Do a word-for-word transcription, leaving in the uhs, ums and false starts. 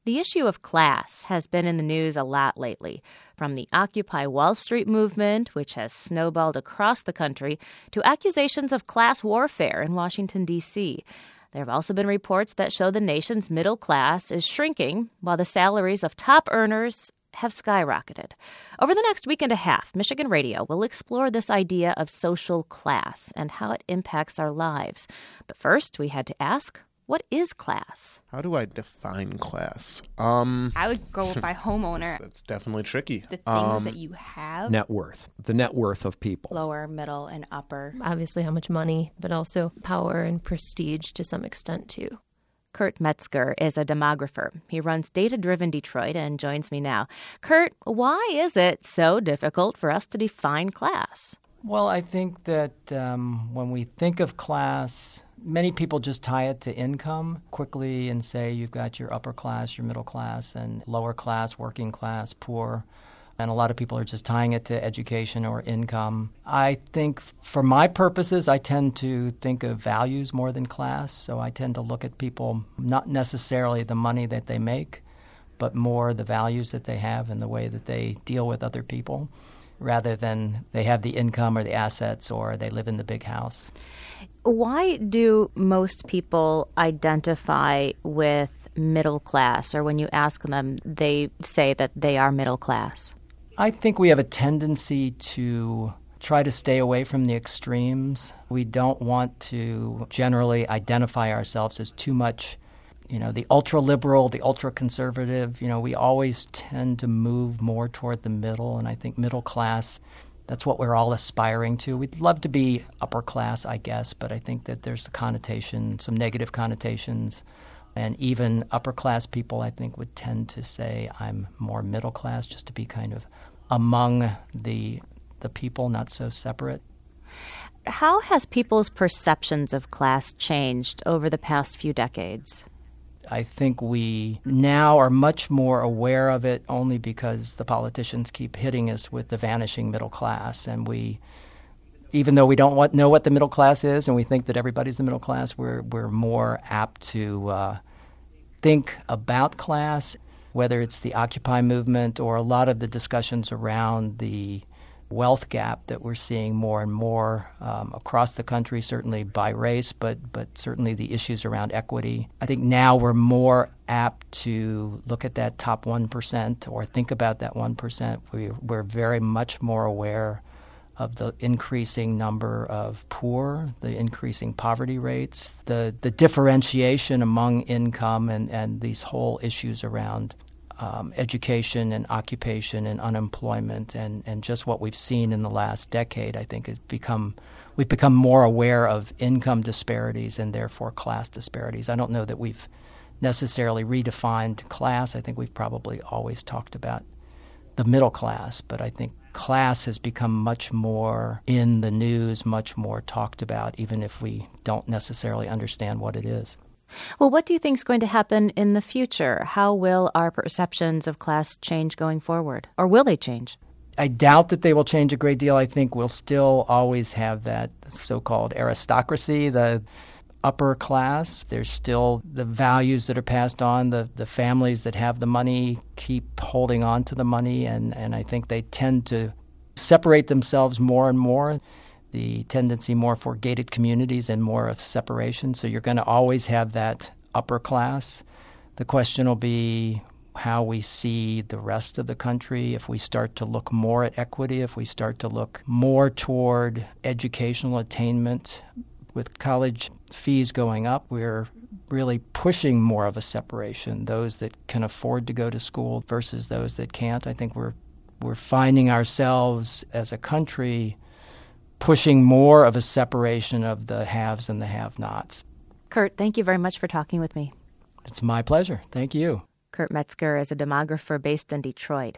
The issue of class has been in the news a lot lately, from the Occupy Wall Street movement, which has snowballed across the country, to accusations of class warfare in Washington, D C There have also been reports that show the nation's middle class is shrinking, while the salaries of top earners have skyrocketed. Over the next week and a half, Michigan Radio will explore this idea of social class and how it impacts our lives. But first, we had to ask, what is class? How do I define class? Um, I would go by homeowner. That's, that's definitely tricky. The things um, that you have. Net worth, the net worth of people. Lower, middle, and upper. Obviously how much money, but also power and prestige to some extent too. Kurt Metzger is a demographer. He runs Data Driven Detroit and joins me now. Kurt, why is it so difficult for us to define class? Well, I think that um, when we think of class, many people just tie it to income quickly and say you've got your upper class, your middle class, and lower class, working class, poor. And a lot of people are just tying it to education or income. I think for my purposes, I tend to think of values more than class. So I tend to look at people, not necessarily the money that they make, but more the values that they have and the way that they deal with other people, rather than they have the income or the assets or they live in the big house. Why do most people identify with middle class, or when you ask them, they say that they are middle class? I think we have a tendency to try to stay away from the extremes. We don't want to generally identify ourselves as too much, you know, the ultra-liberal, the ultra-conservative. You know, we always tend to move more toward the middle, and I think middle class, that's what we're all aspiring to. We'd love to be upper class, I guess, but I think that there's a connotation, some negative connotations. And even upper class people, I think, would tend to say I'm more middle class, just to be kind of among the the people, not so separate. How has people's perceptions of class changed over the past few decades? I think we now are much more aware of it only because the politicians keep hitting us with the vanishing middle class. And we, even though we don't want, know what the middle class is and we think that everybody's the middle class, we're, we're more apt to uh, think about class, whether it's the Occupy movement or a lot of the discussions around the wealth gap that we're seeing more and more um, across the country, certainly by race, but but certainly the issues around equity. I think now we're more apt to look at that top one percent or think about that one percent. We, we're very much more aware of the increasing number of poor, the increasing poverty rates, the, the differentiation among income and, and these whole issues around Um, education and occupation and unemployment and, and just what we've seen in the last decade, I think, has become we've become more aware of income disparities and therefore class disparities. I don't know that we've necessarily redefined class. I think we've probably always talked about the middle class, but I think class has become much more in the news, much more talked about, even if we don't necessarily understand what it is. Well, what do you think is going to happen in the future? How will our perceptions of class change going forward? Or will they change? I doubt that they will change a great deal. I think we'll still always have that so-called aristocracy, the upper class. There's still the values that are passed on. The, the families that have the money keep holding on to the money, and, and I think they tend to separate themselves more and more. The tendency more for gated communities and more of separation. So you're going to always have that upper class. The question will be how we see the rest of the country. If we start to look more at equity, if we start to look more toward educational attainment, with college fees going up, we're really pushing more of a separation. Those that can afford to go to school versus those that can't. I think we're we're finding ourselves as a country pushing more of a separation of the haves and the have-nots. Kurt, thank you very much for talking with me. It's my pleasure. Thank you. Kurt Metzger is a demographer based in Detroit.